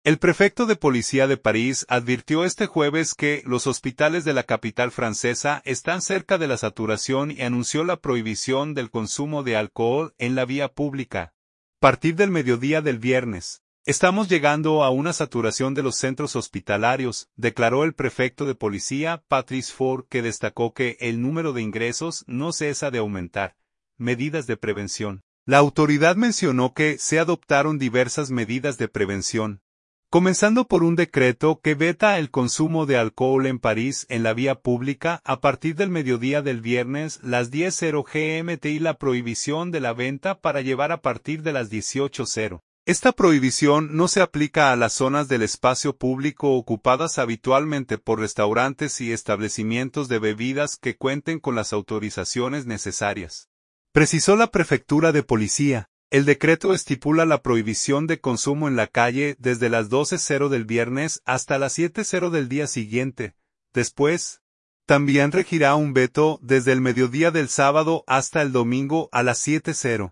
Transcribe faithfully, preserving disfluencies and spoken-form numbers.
El prefecto de policía de París advirtió este jueves que los hospitales de la capital francesa están cerca de la saturación y anunció la prohibición del consumo de alcohol en la vía pública. A partir del mediodía del viernes, estamos llegando a una saturación de los centros hospitalarios, declaró el prefecto de policía, Patrice Faure, que destacó que el número de ingresos no cesa de aumentar. Medidas de prevención. La autoridad mencionó que se adoptaron diversas medidas de prevención, comenzando por un decreto que veta el consumo de alcohol en París en la vía pública a partir del mediodía del viernes, las diez G M T, y la prohibición de la venta para llevar a partir de las dieciocho horas. Esta prohibición no se aplica a las zonas del espacio público ocupadas habitualmente por restaurantes y establecimientos de bebidas que cuenten con las autorizaciones necesarias, precisó la prefectura de policía. El decreto estipula la prohibición de consumo en la calle desde las doce horas del viernes hasta las siete horas del día siguiente. Después, también regirá un veto desde el mediodía del sábado hasta el domingo a las siete horas.